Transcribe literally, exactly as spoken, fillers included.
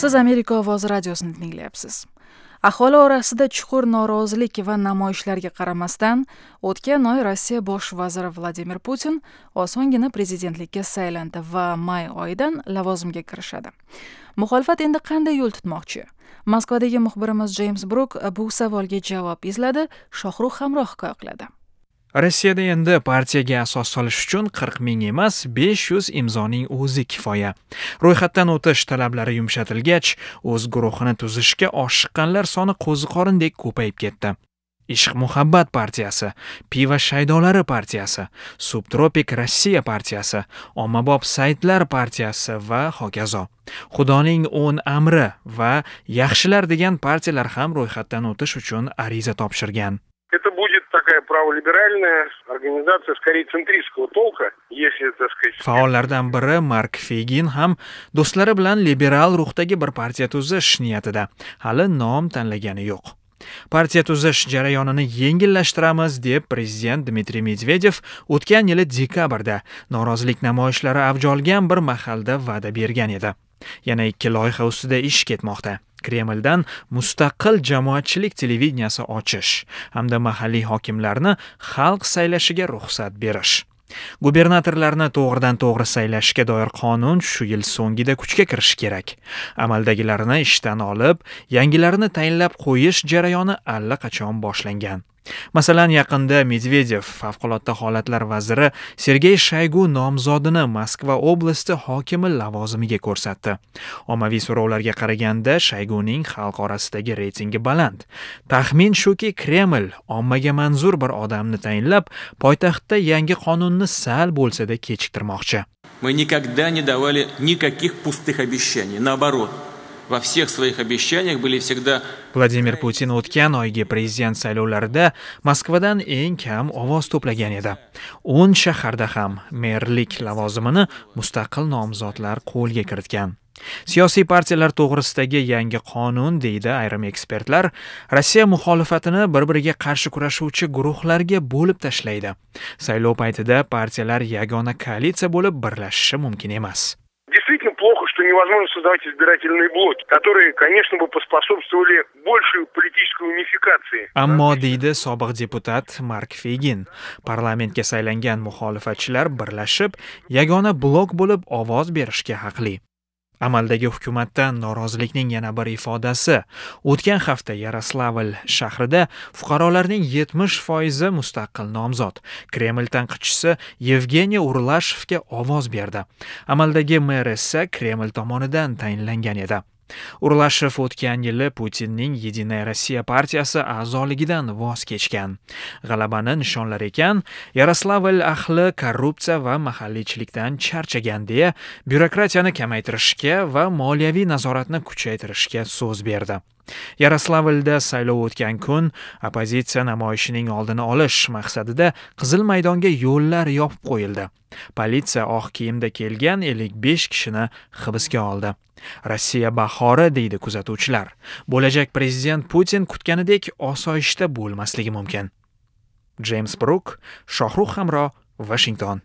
Siz Amerika ovozi radiosini tinglayapsiz. Aholi orasida chuqur norozilik va namoyishlarga qaramasdan, o'tgan oy Rossiya bosh vaziri Vladimir Putin osongina prezidentlikka saylandi va may oyidan lavozimga kirishadi. Muxolifat endi qanday yo'l tutmoqchi? Moskvadagi muxbirimiz James Brook bu savolga javob izladi, Shohrux hamroh hikoya qiladi. Rossiyada endi partiyaga asos solish uchun qirq ming emas, besh yuz imzoning o'zi kifoya. Ro'yxatdan o'tish talablari yumshatilgach, o'z guruhini tuzishga oshiqqanlar soni qo'ziqorindek ko'payib ketdi. Ishq muhabbat partiyasi, piva shaydolari partiyasi, Subtropik Rossiya partiyasi, ommabop saytlar partiyasi va hokazo. Xudoning o'n amri va yaxshilar degan partiyalar ham ro'yxatdan o'tish uchun ariza topshirgan. Это будет такая праволиберальная организация, скорее центристского толка, если, так сказать... Faollardan biri Mark Fegin ham do'stlari bilan liberal ruhdagi bir partiya tuzish niyatida. Hali nom tanlagani yo'q. Partiya tuzish jarayonini yengillashtiramiz deb prezident Dmitriy Medvedev o'tgan yili dekabrda norozilik namoyishlari avj olgan bir mahalda va'da bergan edi. Yana ikki loyiha ustida ish ketmoqda. Kremldan mustaqil jamoatchilik televideniyasi ochish hamda mahalliy hokimlarni xalq saylashiga ruxsat berish. Gubernatorlarni to'g'ridan to'g'ri saylashga doir qonun shu yil so'ngida kuchga kirishi kerak. Amaldagilarni ishdan olib, yangilarini tayinlab qo'yish jarayoni allaqachon boshlangan. Masalan, yaqinda Medvedev favqulodda holatlar vaziri Sergey Shaygu nomzodini Moskva oblasti hokimi lavozimiga ko'rsatdi. Ommaviy so'rovlarga qaraganda Shayguning xalq orasidagi reytingi baland. Taxmin shuki, Kreml ommaga manzur bir odamni tayinlab, poytaxtda yangi qonunni sal bo'lsa-da kechiktirmoqchi. Мы никогда не давали никаких пустых обещаний, наоборот. Во всех своих обещаниях были всегда... Vladimir Putin o'tgan oygi prezident saylovlarida Moskvadan eng kam ovoz to'plagan edi. o'n shaharda ham merlik lavozimini mustaqil nomzodlar qo'lga kiritgan. Siyosiy partiyalar to'g'risidagi yangi qonun, deydi ayrim ekspertlar, Rossiya muxolifatini bir-biriga qarshi kurashuvchi guruhlarga bo'lib tashlaydi. Saylov paytida partiyalar yagona koalitsiya bo'lib birlashishi mumkin emas. Действительно плохо, что невозможно создавать избирательные блоки, которые, конечно, бы поспособствовали большей политической унификации. Ammo deydi sobiq deputat Mark Fegin, parlamentga saylangan muxolifatchilar birlashib, yagona blok bo'lib ovoz berishga haqli. Amaldagi hukumatdan norozilikning yana bir ifodasi. O'tgan hafta Yaroslavl shahrida fuqarolarning yetmish foizi mustaqil nomzod. Kreml tanqidchisi Yevgeniy Urlashevga ovoz berdi. Amaldagi mer esa Kreml tomonidan tayinlangan edi. Urlashev o'tgan yili Putinning Yedinaya Rossiya partiyasi a'zoligidan voz kechgan. G'alabani nishonlar ekan, Yaroslavl ahli korrupsiya va mahalliychilikdan charchagan deya byurokratiyani kamaytirishga va moliyaviy nazoratni kuchaytirishga so'z berdi. Yaroslavlda saylov o'tgan kun oppozitsiya namoyishining oldini olish maqsadida Qizil maydonga yo'llar yopib qo'yildi. Politsiya oq kiyimda kelgan ellik besh kishini hibsga oldi. Rossiya bahori, deydi kuzatuvchilar. Bo'lajak prezident Putin kutganidek osoyishta bo'lmasligi mumkin. James Brook, Shohrux hamroh, Washington.